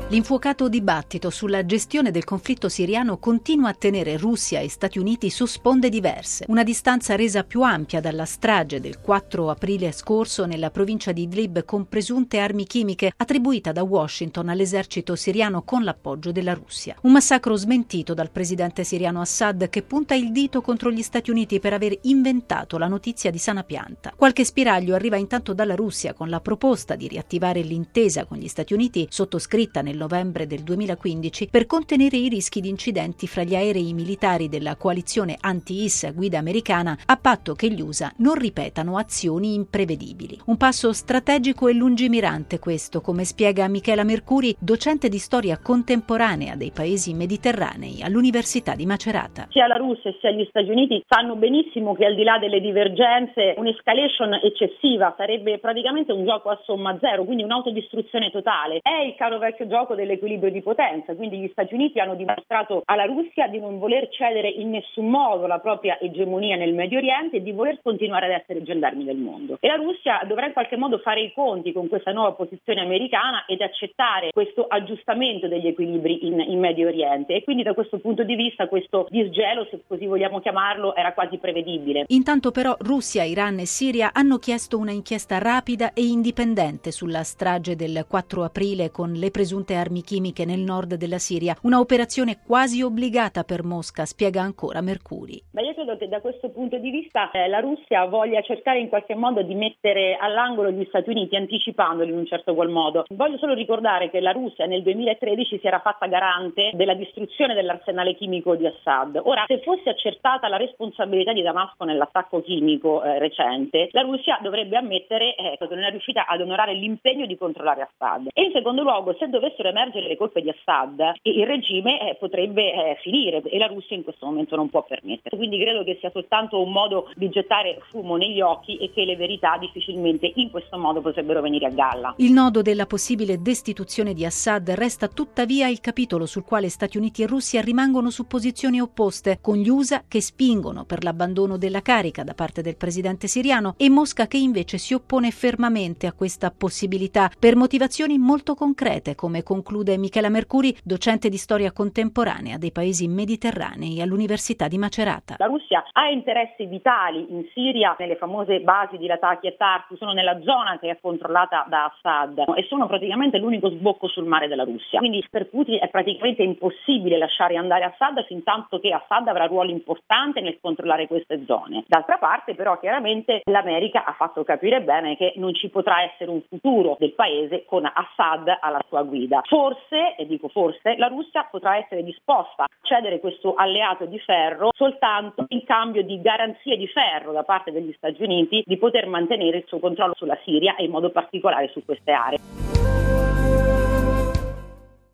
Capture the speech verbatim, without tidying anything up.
L'infuocato dibattito sulla gestione del conflitto siriano continua a tenere Russia e Stati Uniti su sponde diverse, una distanza resa più ampia dalla strage del quattro aprile scorso nella provincia di Idlib con presunte armi chimiche attribuita da Washington all'esercito siriano con l'appoggio della Russia. Un massacro smentito dal presidente siriano Assad, che punta il dito contro gli Stati Uniti per aver inventato la notizia di sana pianta. Qualche spiraglio arriva intanto dalla Russia con la proposta di riattivare l'intesa con gli Stati Uniti sottoscritta nel novembre del duemilaquindici per contenere i rischi di incidenti fra gli aerei militari della coalizione anti-I S a guida americana, a patto che gli U S A non ripetano azioni imprevedibili. Un passo strategico e lungimirante questo, come spiega Michela Mercuri, docente di storia contemporanea dei paesi mediterranei all'Università di Macerata. Sia la Russia sia gli Stati Uniti sanno benissimo che al di là delle divergenze un'escalation eccessiva sarebbe praticamente un gioco a somma zero, quindi un'autodistruzione totale. È il caro vecchio gioco dell'equilibrio di potenza, quindi gli Stati Uniti hanno dimostrato alla Russia di non voler cedere in nessun modo la propria egemonia nel Medio Oriente e di voler continuare ad essere gendarmi del mondo. E la Russia dovrà in qualche modo fare i conti con questa nuova posizione americana ed accettare questo aggiustamento degli equilibri in, in Medio Oriente, e quindi da questo punto di vista questo disgelo, se così vogliamo chiamarlo, era quasi prevedibile. Intanto però Russia, Iran e Siria hanno chiesto una inchiesta rapida e indipendente sulla strage del quattro aprile con le presunte armi chimiche nel nord della Siria, una operazione quasi obbligata per Mosca, spiega ancora Mercuri. Ma io credo che da questo punto di vista eh, la Russia voglia cercare in qualche modo di mettere all'angolo gli Stati Uniti, anticipandoli in un certo qual modo. Voglio solo ricordare che la Russia nel duemilatredici si era fatta garante della distruzione dell'arsenale chimico di Assad. Ora, se fosse accertata la responsabilità di Damasco nell'attacco chimico eh, recente, la Russia dovrebbe ammettere eh, che non è riuscita ad onorare l'impegno di controllare Assad. E in secondo luogo, se dovessero emergere le colpe di Assad, il regime eh, potrebbe eh, finire, e la Russia in questo momento non può permettere. Quindi credo che sia soltanto un modo di gettare fumo negli occhi e che le verità difficilmente in questo modo potrebbero venire a galla. Il nodo della possibile destituzione di Assad resta tuttavia il capitolo sul quale Stati Uniti e Russia rimangono su posizioni opposte, con gli U S A che spingono per l'abbandono della carica da parte del presidente siriano e Mosca che invece si oppone fermamente a questa possibilità per motivazioni molto concrete, come conclude Michela Mercuri, docente di storia contemporanea dei paesi mediterranei all'Università di Macerata. La Russia ha interessi vitali in Siria, nelle famose basi di Latakia e Tartus, sono nella zona che è controllata da Assad e sono praticamente l'unico sbocco sul mare della Russia. Quindi per Putin è praticamente impossibile lasciare andare Assad fin tanto che Assad avrà ruolo importante nel controllare queste zone. D'altra parte però chiaramente l'America ha fatto capire bene che non ci potrà essere un futuro del paese con Assad alla sua guida. Forse, e dico forse, la Russia potrà essere disposta a cedere questo alleato di ferro soltanto in cambio di garanzie di ferro da parte degli Stati Uniti di poter mantenere il suo controllo sulla Siria e in modo particolare su queste aree.